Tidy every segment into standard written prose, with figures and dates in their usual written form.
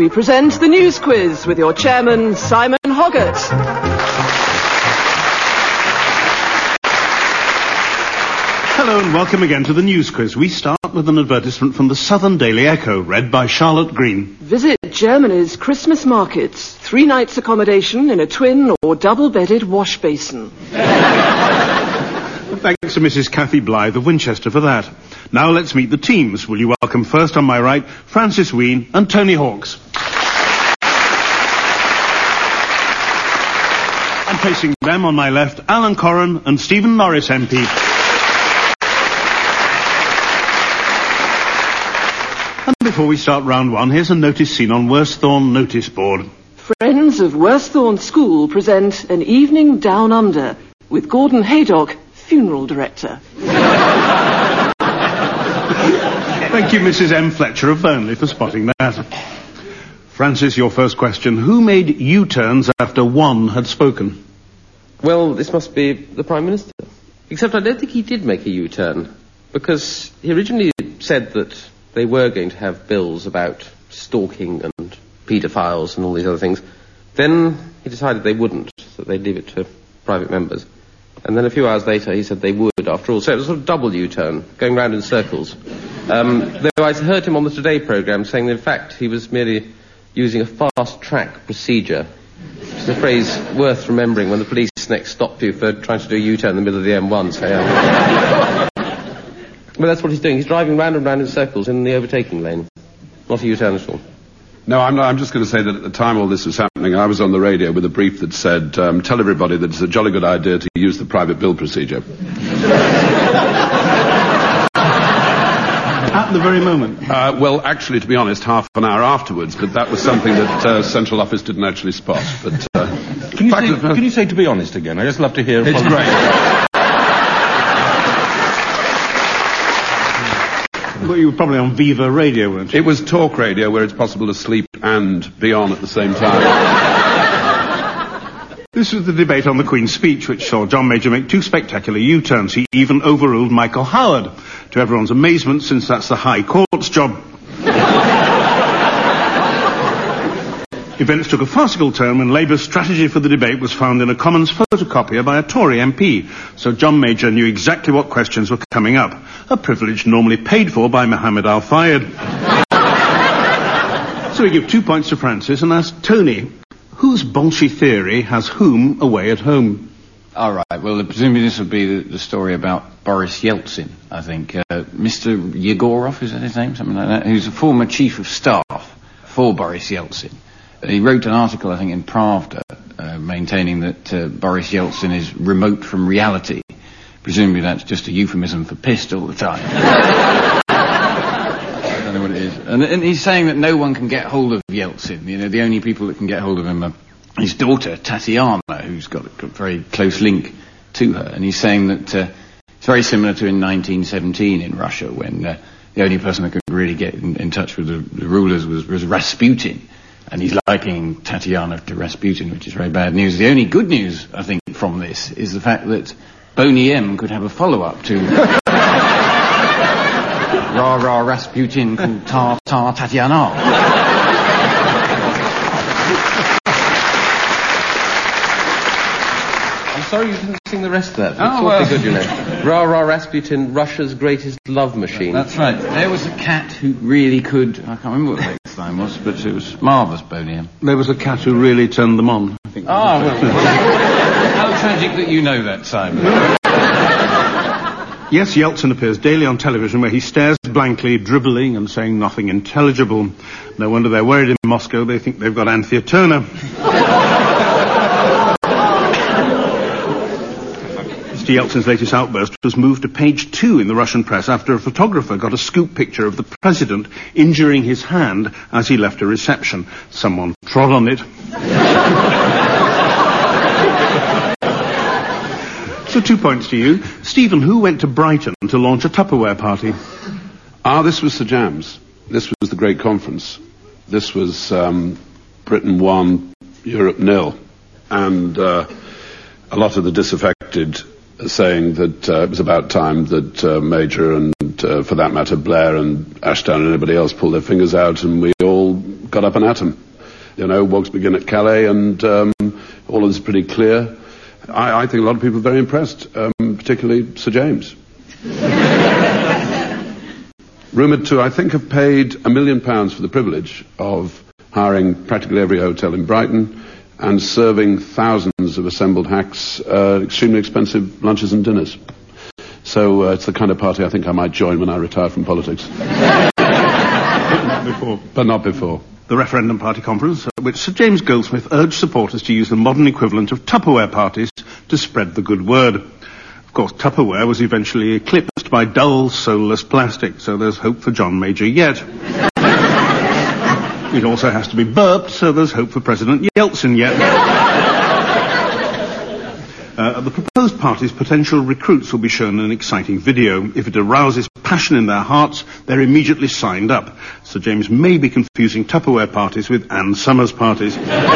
we present the News Quiz with your chairman, Simon Hoggart. Hello and welcome again to the News Quiz. We start with an advertisement from the Southern Daily Echo, read by Charlotte Green. Visit Germany's Christmas markets. 3 nights accommodation in a twin or double-bedded wash basin. Thanks to Mrs. Kathy Blythe of Winchester for that. Now let's meet the teams. Will you welcome first on my right, Francis Wheen and Tony Hawks. And facing them on my left, Alan Corran and Stephen Norris MP. And before we start round one, here's a notice seen on Worsthorne notice board. Friends of Worsthorne School present An Evening Down Under with Gordon Haydock, funeral director. Thank you, Mrs. M. Fletcher of Burnley, for spotting that. Francis, your first question. Who made U-turns after one had spoken? Well, this must be the Prime Minister. Except I don't think he did make a U-turn, because he originally said that they were going to have bills about stalking and paedophiles and all these other things. Then he decided they wouldn't, that they'd leave it to private members. And then a few hours later he said they would, after all. So it was a sort of double U-turn, going round in circles. Though I heard him on the Today programme saying that in fact he was merely using a fast-track procedure. Which is a phrase worth remembering when the police next stop you for trying to do a U-turn in the middle of the M1, say. Well, that's what he's doing. He's driving round and round in circles in the overtaking lane. Not a U-turn at all. No, I'm just going to say that at the time all this was happening, I was on the radio with a brief that said, tell everybody that it's a jolly good idea to use the private bill procedure. At the very moment? Well, actually, to be honest, half an hour afterwards, but that was something that Central Office didn't actually spot. But Can you say to be honest again? I just love to hear... It's great. Well, you were probably on Viva Radio, weren't you? It was talk radio where it's possible to sleep and be on at the same time. This was the debate on the Queen's speech, which saw John Major make 2 spectacular U-turns. He even overruled Michael Howard, to everyone's amazement, since that's the High Court's job. Events took a farcical turn when Labour's strategy for the debate was found in a Commons photocopier by a Tory MP, so John Major knew exactly what questions were coming up, a privilege normally paid for by Mohammed Al-Fayed. So we give 2 points to Francis and ask Tony, whose Bolshoi theory has whom away at home? All right, well, presumably this would be the story about Boris Yeltsin, I think. Mr. Yegorov, is that his name? Something like that, who's a former chief of staff for Boris Yeltsin. He wrote an article, I think, in Pravda, maintaining that Boris Yeltsin is remote from reality. Presumably that's just a euphemism for pissed all the time. I don't know what it is. And he's saying that no one can get hold of Yeltsin. You know, the only people that can get hold of him are his daughter, Tatiana, who's got a very close link to her. And he's saying that it's very similar to in 1917 in Russia, when the only person that could really get in touch with the rulers was Rasputin. And he's likening Tatiana to Rasputin, which is very bad news. The only good news, I think, from this is the fact that Boney M could have a follow-up to Rah Rah Rasputin called Ta Ta Tatiana. I'm sorry you didn't sing the rest of that. It's awfully good, you know. Rah Rah Rasputin, Russia's greatest love machine. That's right. There was a cat who really could... I can't remember what the next line was, but it was marvellous, Boney M. There was a cat who really turned them on, I think. Well, how tragic that you know that, Simon. Yes, Yeltsin appears daily on television where he stares blankly, dribbling and saying nothing intelligible. No wonder they're worried in Moscow. They think they've got Anthea Turner. Mr. Yeltsin's latest outburst was moved to page 2 in the Russian press after a photographer got a scoop picture of the president injuring his hand as he left a reception. Someone trod on it. So 2 points to you. Stephen, who went to Brighton to launch a Tupperware party? This was Sir James. This was the great conference. This was Britain 1, Europe 0. And a lot of the disaffected saying that it was about time that Major and, for that matter, Blair and Ashdown and everybody else pulled their fingers out and we all got up and at him. You know, walks begin at Calais, and all of this is pretty clear. I think a lot of people are very impressed, particularly Sir James. Rumoured to, I think, have paid £1 million for the privilege of hiring practically every hotel in Brighton and serving thousands of assembled hacks extremely expensive lunches and dinners. So it's the kind of party I think I might join when I retire from politics. But not before. The referendum party conference, at which Sir James Goldsmith urged supporters to use the modern equivalent of Tupperware parties to spread the good word. Of course, Tupperware was eventually eclipsed by dull, soulless plastic, so there's hope for John Major yet. It also has to be burped, so there's hope for President Yeltsin yet. The proposed party's potential recruits will be shown an exciting video. If it arouses passion in their hearts, they're immediately signed up. Sir James may be confusing Tupperware parties with Ann Summers parties.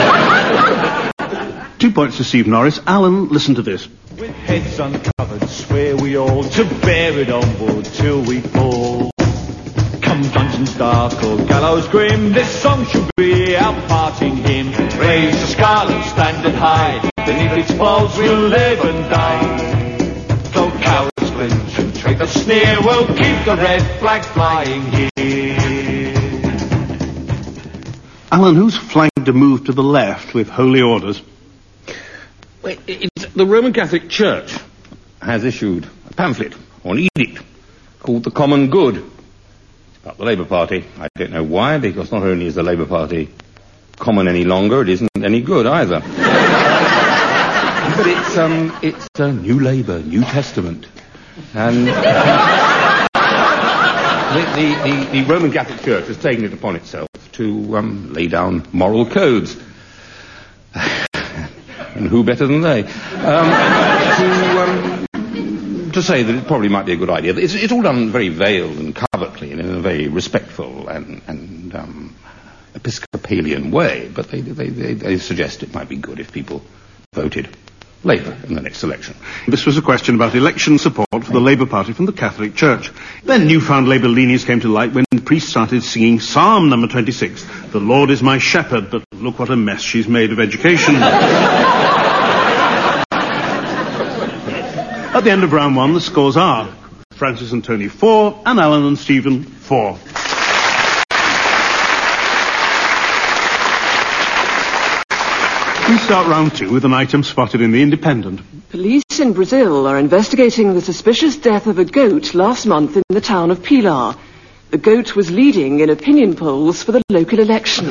2 points to Steve Norris. Alan, listen to this. With heads uncovered, swear we all to bear it onward till we fall. Come dungeons dark or gallows grim, this song should be our parting hymn. Raise the scarlet standard high, beneath its folds we'll live and die. Though cowards flinch and traitors sneer, we'll keep the red flag flying here. Alan, who's flagged a move to the left with holy orders? Well, the Roman Catholic Church has issued a pamphlet or an edict called The Common Good. It's about the Labour Party. I don't know why, because not only is the Labour Party common any longer, it isn't any good either. But it's a New Labour, New Testament. And the Roman Catholic Church has taken it upon itself to lay down moral codes. And who better than they? To say that it probably might be a good idea. It's all done very veiled and covertly and in a very respectful and Episcopalian way, but they suggest it might be good if people voted Labour in the next election. This was a question about election support for the Labour Party from the Catholic Church. Then newfound Labour leanings came to light when priests started singing Psalm number 26, "The Lord is my shepherd, but look what a mess she's made of education." At the end of round one, the scores are Francis and Tony 4, and Alan and Stephen 4. We start round two with an item spotted in The Independent. Police in Brazil are investigating the suspicious death of a goat last month in the town of Pilar. The goat was leading in opinion polls for the local elections.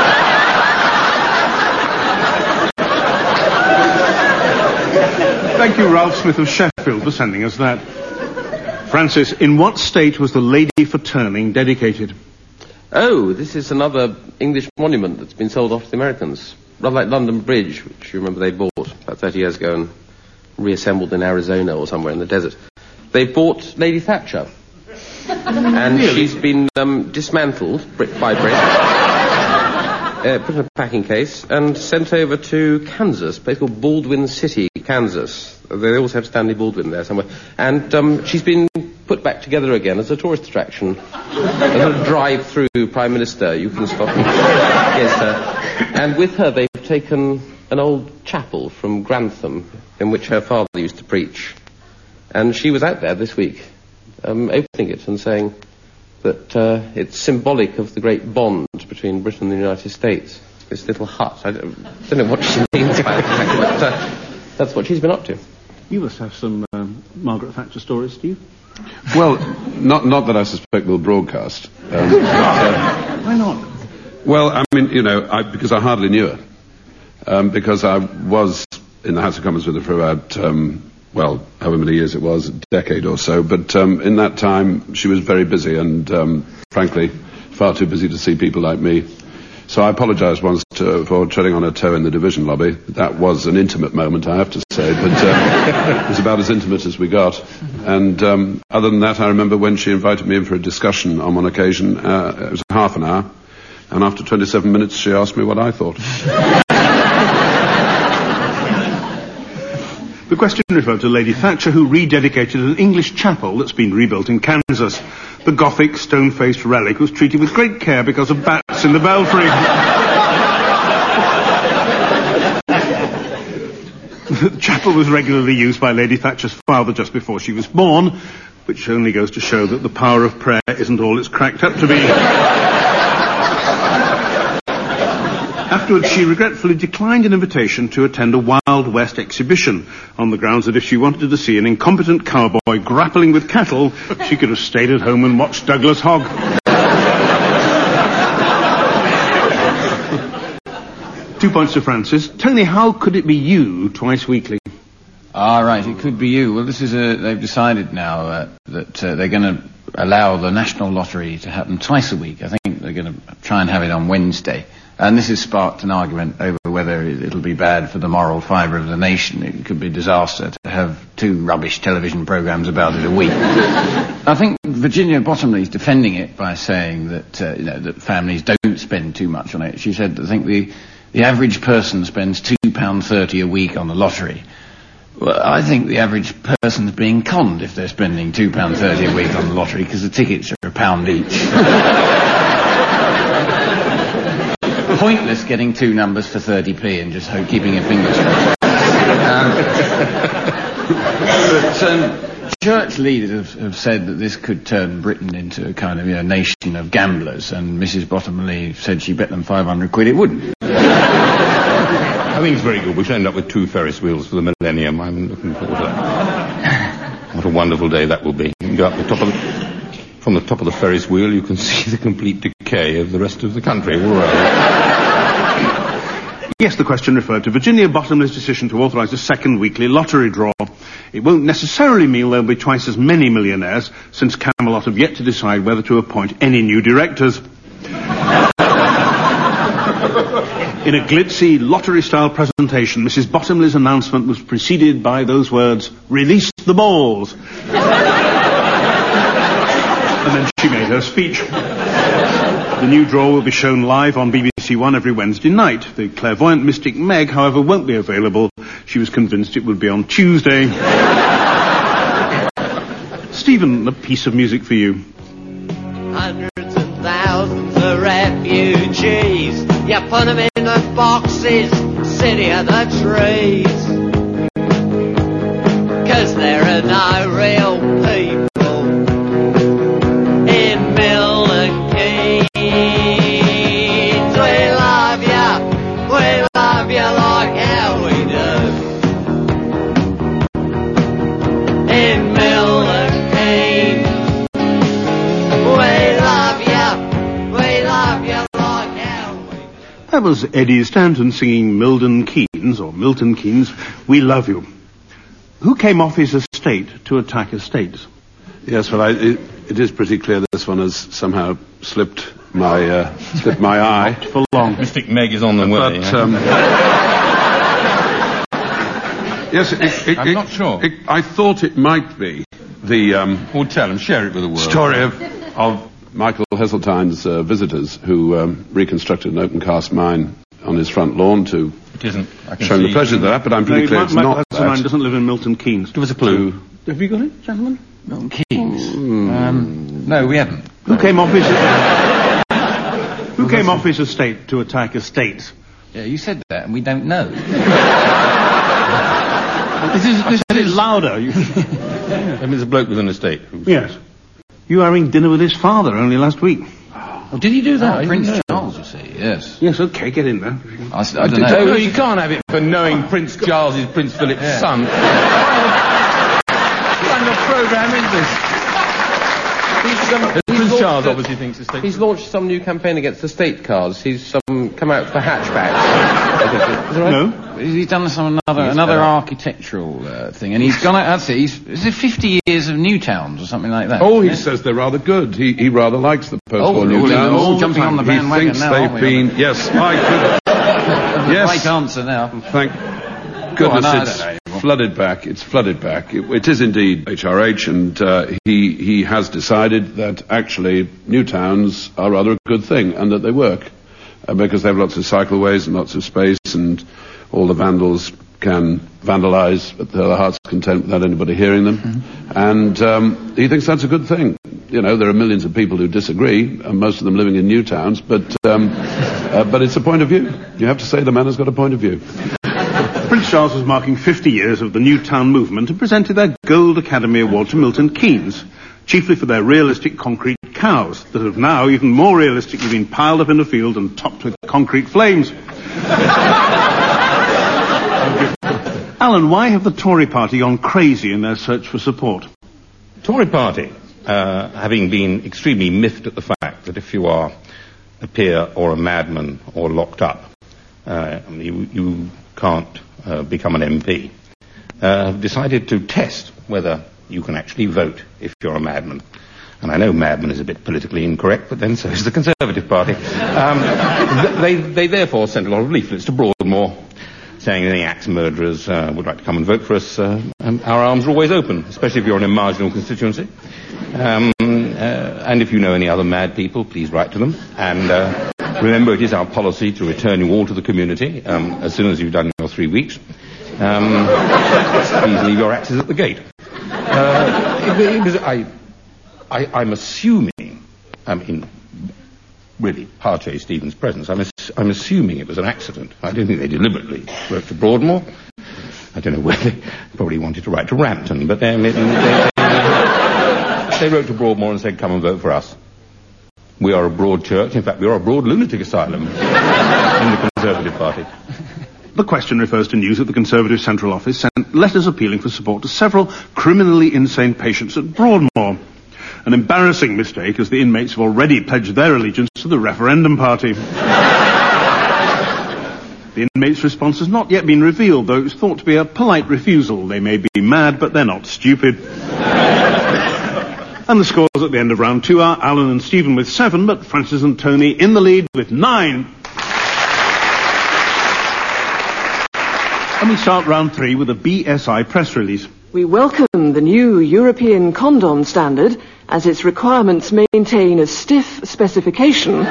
Thank you, Ralph Smith of Sheffield, for sending us that. Francis, in what state was the Lady for Turning dedicated? Oh, this is another English monument that's been sold off to the Americans. Rather like London Bridge, which you remember they bought about 30 years ago and reassembled in Arizona or somewhere in the desert. They bought Lady Thatcher. And she's been dismantled, brick by brick, put in a packing case, and sent over to Kansas, a place called Baldwin City, Kansas. They also have Stanley Baldwin there somewhere. And she's been put back together again as a tourist attraction. A little drive-through Prime Minister, you can stop against her. And with her they've taken an old chapel from Grantham in which her father used to preach. And she was out there this week, opening it and saying that it's symbolic of the great bond between Britain and the United States. This little hut. I don't know what she means by it exactly, but that's what she's been up to. You must have some Margaret Thatcher stories, Steve. Well, not that I suspect we'll broadcast. Why not? Well, I mean, you know, because I hardly knew her. Because I was in the House of Commons with her for about, however many years it was, a decade or so. But in that time, she was very busy and, frankly, far too busy to see people like me. So I apologised once for treading on her toe in the division lobby. That was an intimate moment, I have to say, but it was about as intimate as we got. And other than that, I remember when she invited me in for a discussion on one occasion. It was half an hour, and after 27 minutes, she asked me what I thought. The question referred to Lady Thatcher, who rededicated an English chapel that's been rebuilt in Kansas. The Gothic, stone-faced relic was treated with great care because of bats in the belfry. The chapel was regularly used by Lady Thatcher's father just before she was born, which only goes to show that the power of prayer isn't all it's cracked up to be. Afterwards, she regretfully declined an invitation to attend a Wild West exhibition on the grounds that if she wanted to see an incompetent cowboy grappling with cattle, she could have stayed at home and watched Douglas Hogg. 2 points to Francis. Tony, how could it be you twice weekly? Right, it could be you. Well, they've decided now that they're going to allow the National Lottery to happen twice a week. I think they're going to try and have it on Wednesday. And this has sparked an argument over whether it'll be bad for the moral fibre of the nation. It could be a disaster to have 2 rubbish television programmes about it a week. I think Virginia Bottomley's defending it by saying that that families don't spend too much on it. She said, I think the average person spends £2.30 a week on the lottery. Well, I think the average person's being conned if they're spending £2.30 a week on the lottery, because the tickets are £1 each. Pointless getting 2 numbers for 30p and just keeping your fingers crossed. But church leaders have said that this could turn Britain into a kind of nation of gamblers, and Mrs. Bottomley said she bet them £500 it wouldn't. I think it's very good. We should end up with 2 Ferris wheels for the millennium. I'm looking forward to that. What a wonderful day that will be. You can go up the top from the top of the Ferris wheel, you can see the complete decay of the rest of the country all around. Yes, the question referred to Virginia Bottomley's decision to authorise a second weekly lottery draw. It won't necessarily mean there'll be twice as many millionaires, since Camelot have yet to decide whether to appoint any new directors. In a glitzy, lottery-style presentation, Mrs. Bottomley's announcement was preceded by those words, "Release the balls." And then she made her speech. The new draw will be shown live on BBC One every Wednesday night. The clairvoyant mystic Meg, however, won't be available. She was convinced it would be on Tuesday. Stephen, a piece of music for you. Hundreds and thousands of refugees, you put them in the boxes, city of the trees, 'cause there are no real people in Milton Keynes. We love you like how we do in Milton Keynes. We love you like how we do. That was Eddie Stanton singing Milton Keynes, We Love You. Who came off his estate to attack estates? Yes, well, it is pretty clear this one has somehow slipped my eye. For long. Mystic Meg is on the way. Yes, I'm not sure. I thought it might be the Or tell him, share it with the world. story of Michael Heseltine's visitors who reconstructed an open-cast mine on his front lawn to It isn't. I can show see the pleasure of that, but I'm pretty clear it's Michael not Heseltine that. doesn't live in Milton Keynes. Give us a clue. Have you got it, gentlemen? Milton Keynes? No, we haven't. Who came off his estate to attack estates? Yeah, you said that, and we don't know. This is louder. I mean, there's a bloke with an estate. Yes. You were having dinner with his father only last week. Oh, did he do that? Prince Charles, you see, yes. Yes, okay, get in there. I don't know. No, you can't have it for knowing Prince Charles is Prince Philip's son. What kind of programme is this? Prince Charles obviously thinks estate. He's launched some new campaign against estate cars. He's come out for hatchbacks. Is that right? No? He's done another architectural thing, and he's gone out. That's it. Is it 50 years of new towns or something like that? Oh, he says they're rather good. He rather likes the post-war new towns. all jumping on the bandwagon He thinks now, they've aren't we? been. Yes, my goodness. Yes. Right answer now. Thank goodness I don't it's know anymore. flooded back. It's flooded back. It is indeed HRH, and he has decided that actually new towns are rather a good thing and that they work because they have lots of cycleways and lots of space, and all the vandals can vandalise at their heart's content without anybody hearing them. And he thinks that's a good thing. there are millions of people who disagree, and most of them living in new towns, but it's a point of view. You have to say the man has got a point of view. Prince Charles was marking 50 years of the New Town movement and presented their Gold Academy Award to Milton Keynes, chiefly for their realistic concrete cows that have now even more realistically been piled up in the field and topped with concrete flames. Alan, why have the Tory party gone crazy in their search for support? Tory party, having been extremely miffed at the fact that if you are a peer or a madman or locked up, you can't become an MP, have decided to test whether you can actually vote if you're a madman. And I know madman is a bit politically incorrect, but then so is the Conservative Party. They therefore sent a lot of leaflets to Broadmoor saying any axe murderers would like to come and vote for us. Our arms are always open, especially if you're in a marginal constituency. And if you know any other mad people, please write to them. And remember, it is our policy to return you all to the community as soon as you've done your 3 weeks. Please leave your axes at the gate. I'm assuming, in really Parche Stephen's presence, I'm assuming it was an accident. I don't think they deliberately wrote to Broadmoor. I don't know where they probably wanted to write to Rampton, but they wrote to Broadmoor and said, come and vote for us. We are a broad church. In fact, we are a broad lunatic asylum in the Conservative Party. The question refers to news that the Conservative Central Office sent letters appealing for support to several criminally insane patients at Broadmoor. An embarrassing mistake, as the inmates have already pledged their allegiance to the referendum party. The inmates' response has not yet been revealed, though it's thought to be a polite refusal. They may be mad, but they're not stupid. And the scores at the end of round 2 are Alan and Stephen with 7, but Francis and Tony in the lead with 9. And we start round 3 with a BSI press release. We welcome the new European condom standard as its requirements maintain a stiff specification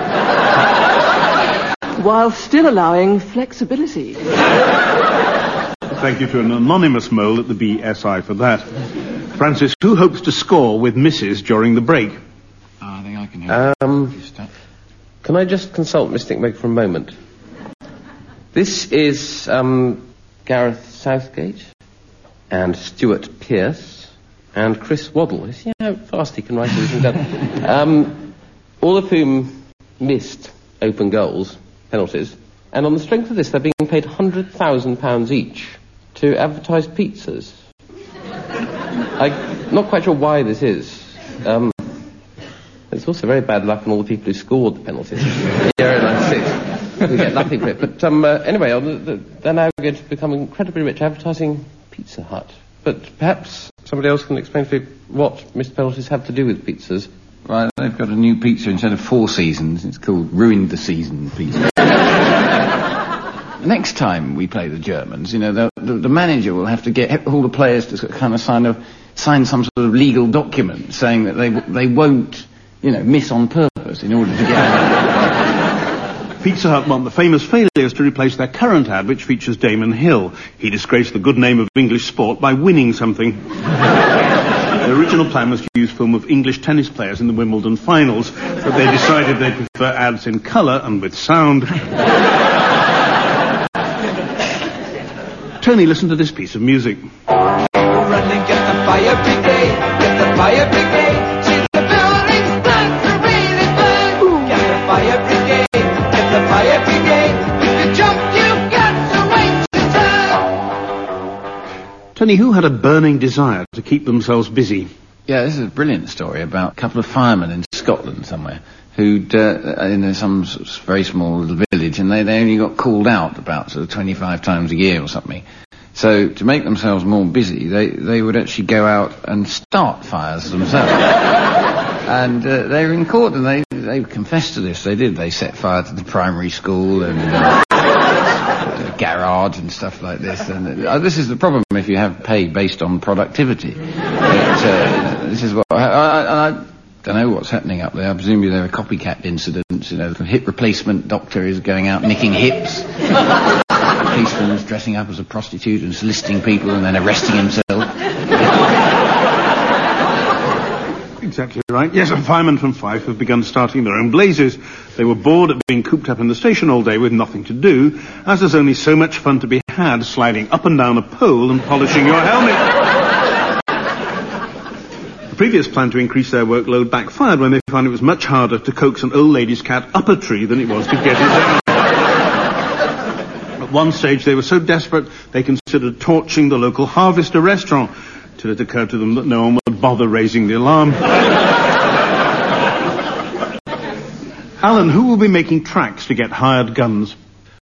while still allowing flexibility. Thank you to an anonymous mole at the BSI for that. Francis, who hopes to score with Mrs. during the break? I think I can help. Can I just consult Mystic Meg for a moment? This is Gareth Southgate and Stuart Pearce and Chris Waddle. You see how fast he can write everything down? All of whom missed open goals, penalties, and on the strength of this they're being paid £100,000 each to advertise pizzas. I'm not quite sure why this is. It's also very bad luck on all the people who scored the penalties. Euro 96. We get nothing for it. But anyway, they're now going to become incredibly rich advertising Pizza Hut. But perhaps somebody else can explain to me what missed penalties have to do with pizzas. Right, they've got a new pizza instead of 4 seasons. It's called Ruined the Season pizza. Next time we play the Germans, the manager will have to get all the players to kind of sign some sort of legal document saying that they won't, miss on purpose in order to get out. Pizza Hut want the famous failures to replace their current ad, which features Damon Hill. He disgraced the good name of English sport by winning something. The original plan was to use film of English tennis players in the Wimbledon finals, but they decided they prefer ads in colour and with sound. Tony, listen to this piece of music. Run and get the fire brigade, get the fire brigade. See the building's blood to really burn. Get the fire brigade, get the fire brigade. If you jump, you've got to wait your turn. Tony, who had a burning desire to keep themselves busy? Yeah, this is a brilliant story about a couple of firemen in Scotland somewhere who'd, in some sort of very small little village, and they only got called out about sort of 25 times a year or something. So to make themselves more busy, they would actually go out and start fires themselves. And they were in court, and they confessed to this. They did. They set fire to the primary school and the garage and stuff like this. And this is the problem if you have pay based on productivity. This is what I don't know what's happening up there. Presumably there are copycat incidents. The hip replacement doctor is going out nicking hips. The policeman is dressing up as a prostitute and soliciting people and then arresting himself. exactly right. Yes, a fireman from Fife have begun starting their own blazes. They were bored at being cooped up in the station all day with nothing to do, as there's only so much fun to be had sliding up and down a pole and polishing your helmet. The previous plan to increase their workload backfired when they found it was much harder to coax an old lady's cat up a tree than it was to get it down. At one stage, they were so desperate they considered torching the local Harvester restaurant, till it occurred to them that no one would bother raising the alarm. Alan, who will be making tracks to get hired guns?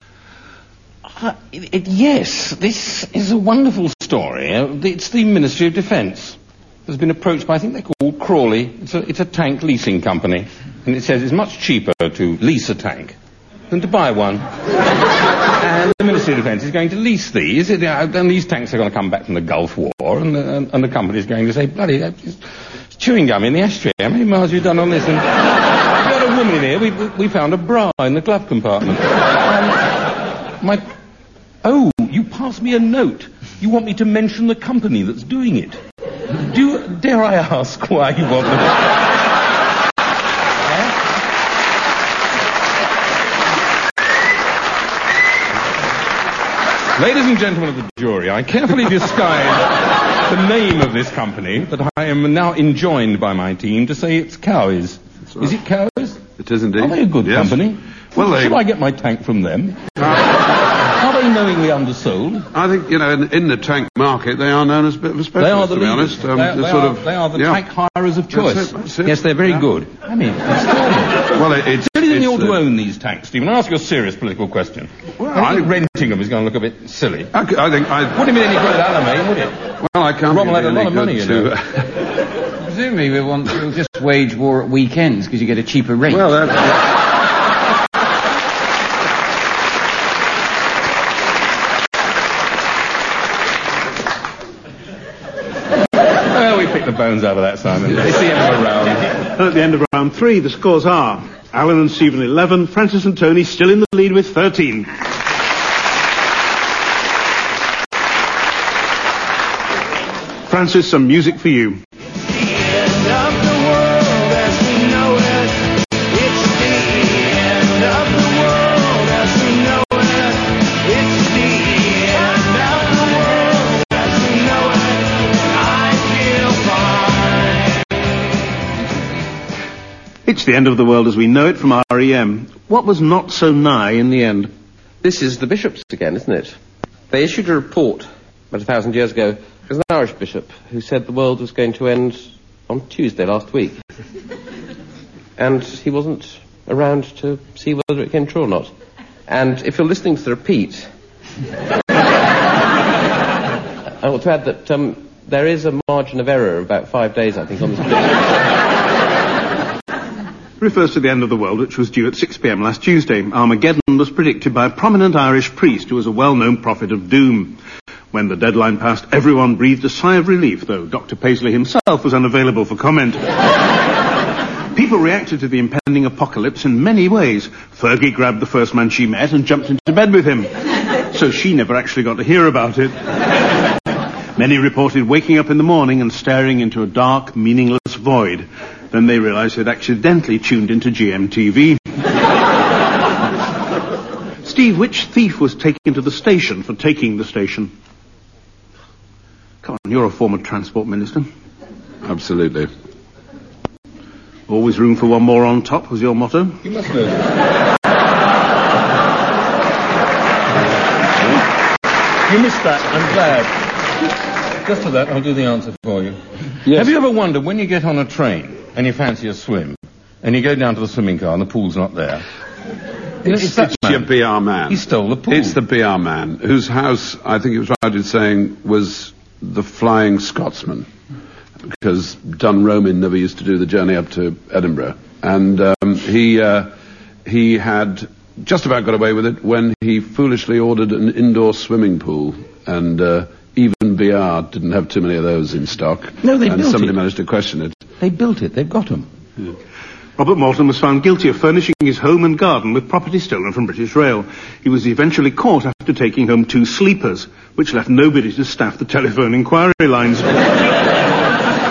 Yes, this is a wonderful story. It's the Ministry of Defence. Has been approached by, I think they're called Crawley. It's a tank leasing company. And it says it's much cheaper to lease a tank than to buy one. And the Ministry of Defence is going to lease these. And these tanks are going to come back from the Gulf War. And the company is going to say, bloody, it's chewing gum in the ashtray. How many miles have you done on this? And we had a woman in here. We found a bra in the glove compartment. Oh, you passed me a note. You want me to mention the company that's doing it. Dare I ask why you want them? Ladies and gentlemen of the jury, I carefully disguised the name of this company, but I am now enjoined by my team to say it's Cowies. Right. Is it Cowies? It is indeed. Are they a good company? Well, should I get my tank from them? Are they knowingly undersold? I think, in the tank market, they are known as a bit of a specialist, to be honest. They are the tank hirers of choice. That's it. Yes, they're very good. I mean, it's terrible. Well, it's... Anything you ought to own these tanks, Stephen? I'll ask you a serious political question. Well, I think renting them is going to look a bit silly. I think wouldn't be any good at Alamein, would it? Well, I can't Rommel had a lot of money, Presumably we'll just wage war at weekends because you get a cheaper rate. Well, the bones out of that, Simon. It's the end of a round. And at the end of round 3, the scores are Alan and Stephen 11, Francis and Tony still in the lead with 13. Francis, some music for you. It's the end of the world as we know it from REM. What was not so nigh in the end? This is the bishops again, isn't it? They issued a report about 1,000 years ago. It was an Irish bishop who said the world was going to end on Tuesday last week. And he wasn't around to see whether it came true or not. And if you're listening to the repeat, I want to add that there is a margin of error of about 5 days, I think, on this prediction. Refers to the end of the world, which was due at 6 p.m. last Tuesday. Armageddon was predicted by a prominent Irish priest who was a well-known prophet of doom. When the deadline passed, everyone breathed a sigh of relief, though Dr. Paisley himself was unavailable for comment. People reacted to the impending apocalypse in many ways. Fergie grabbed the first man she met and jumped into bed with him. So she never actually got to hear about it. Many reported waking up in the morning and staring into a dark, meaningless void. Then they realised they'd accidentally tuned into GMTV. Steve, which thief was taken to the station for taking the station? Come on, you're a former transport minister. Absolutely. Always room for one more on top was your motto? You must know. You missed that. I'm glad. Just for that, I'll do the answer for you. Yes. Have you ever wondered when you get on a train and you fancy a swim and you go down to the swimming car and the pool's not there? It's your BR man. He stole the pool. It's the BR man whose house, I think it was right in saying, was the Flying Scotsman, because Dunroman never used to do the journey up to Edinburgh, and he had just about got away with it when he foolishly ordered an indoor swimming pool, and even BR didn't have too many of those in stock. No, they built it. And somebody managed to question it. They built it. They've got them. Yeah. Robert Morton was found guilty of furnishing his home and garden with property stolen from British Rail. He was eventually caught after taking home 2 sleepers, which left nobody to staff the telephone inquiry lines.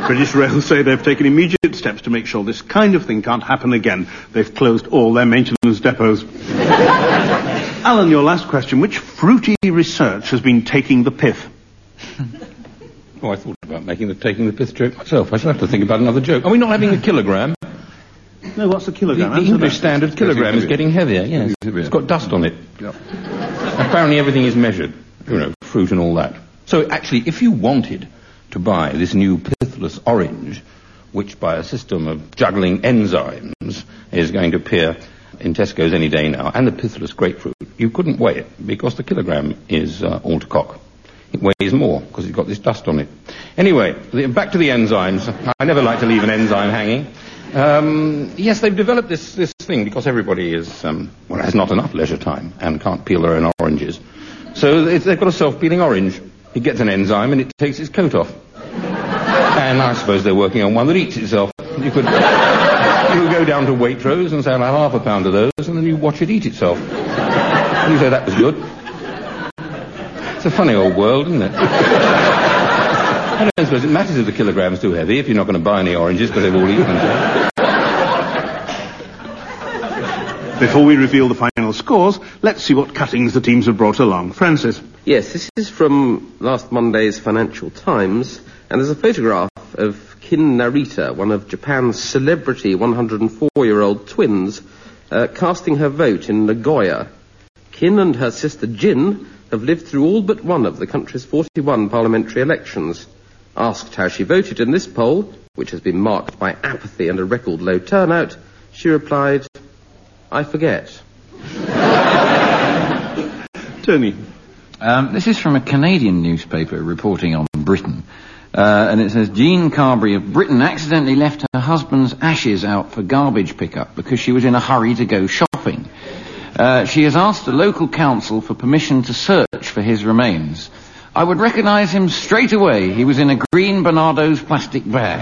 British Rail say they've taken immediate steps to make sure this kind of thing can't happen again. They've closed all their maintenance depots. Alan, your last question. Which fruity research has been taking the pith? Oh, I thought about taking the pith joke myself. I shall have to think about another joke. Are we not having a kilogram? No, what's the kilogram? The English standard kilogram is getting heavier, yes. It's got dust on it. Yep. Apparently everything is measured. You know, fruit and all that. So actually, if you wanted to buy this new pithless orange, which by a system of juggling enzymes is going to appear in Tesco's any day now, and the pithless grapefruit, you couldn't weigh it because the kilogram is all to cock. It weighs more because it's got this dust on it. Anyway, back to the enzymes. I never like to leave an enzyme hanging. Yes, they've developed this thing because everybody has not enough leisure time and can't peel their own oranges. So they've got a self-peeling orange. It gets an enzyme and it takes its coat off. And I suppose they're working on one that eats itself. You could go down to Waitrose and say, I'll have half a pound of those, and then you watch it eat itself. And you say, that was good. It's a funny old world, isn't it? I don't suppose it matters if the kilogram's too heavy, if you're not going to buy any oranges because they've all eaten them. Before we reveal the final scores, let's see what cuttings the teams have brought along. Francis. Yes, this is from last Monday's Financial Times, and there's a photograph of Kin Narita, one of Japan's celebrity 104-year-old twins, casting her vote in Nagoya. Kin and her sister Jin have lived through all but one of the country's 41 parliamentary elections. Asked how she voted in this poll, which has been marked by apathy and a record low turnout, she replied, I forget. Tony. This is from a Canadian newspaper reporting on Britain. And it says, Jean Carberry of Britain accidentally left her husband's ashes out for garbage pickup because she was in a hurry to go shopping. She has asked the local council for permission to search for his remains. I would recognise him straight away. He was in a green Bernardo's plastic bag.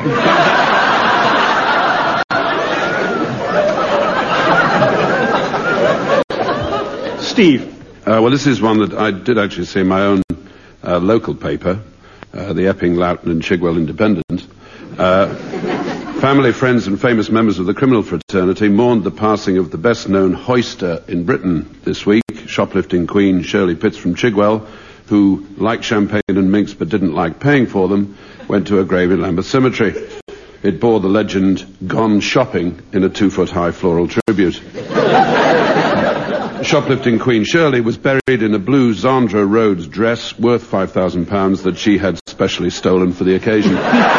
Steve. Well, this is one that I did actually see in my own local paper, the Epping, Loughton and Chigwell Independent. Family, friends and famous members of the criminal fraternity mourned the passing of the best-known hoister in Britain this week, shoplifting queen Shirley Pitts from Chigwell, who liked champagne and minks but didn't like paying for them, went to a grave in Lambeth Cemetery. It bore the legend, Gone Shopping, in a 2-foot-high floral tribute. Shoplifting Queen Shirley was buried in a blue Zandra Rhodes dress worth £5,000 that she had specially stolen for the occasion.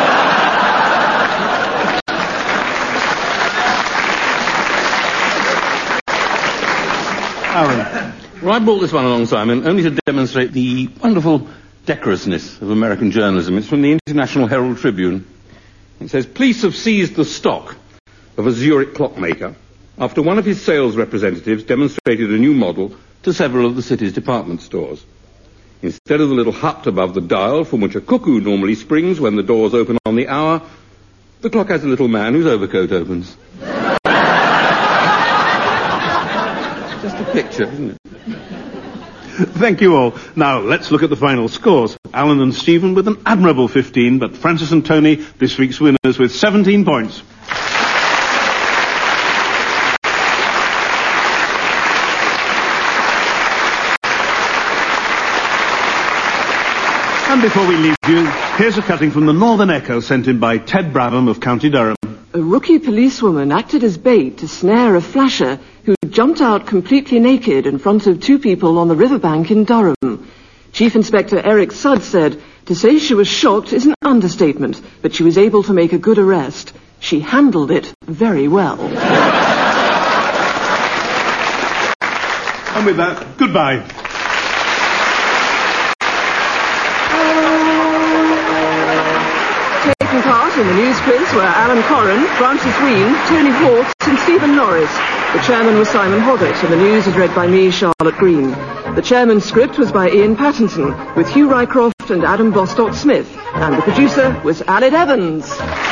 Aaron. Well, I brought this one along, Simon, only to demonstrate the wonderful decorousness of American journalism. It's from the International Herald Tribune. It says, police have seized the stock of a Zurich clockmaker after one of his sales representatives demonstrated a new model to several of the city's department stores. Instead of the little hut above the dial from which a cuckoo normally springs when the doors open on the hour, the clock has a little man whose overcoat opens. Just a picture, isn't it? Thank you all. Now, let's look at the final scores. Alan and Stephen with an admirable 15, but Francis and Tony, this week's winners, with 17 points. And before we leave you, here's a cutting from the Northern Echo sent in by Ted Brabham of County Durham. A rookie policewoman acted as bait to snare a flasher who jumped out completely naked in front of two people on the riverbank in Durham. Chief Inspector Eric Sudd said, to say she was shocked is an understatement, but she was able to make a good arrest. She handled it very well. And with that, goodbye. Taking part in the news quiz were Alan Corran, Francis Ween, Tony Hawkes and Stephen Norris. The chairman was Simon Hoggart and the news is read by me, Charlotte Green. The chairman's script was by Ian Pattinson with Hugh Rycroft and Adam Bostock-Smith. And the producer was Aled Evans.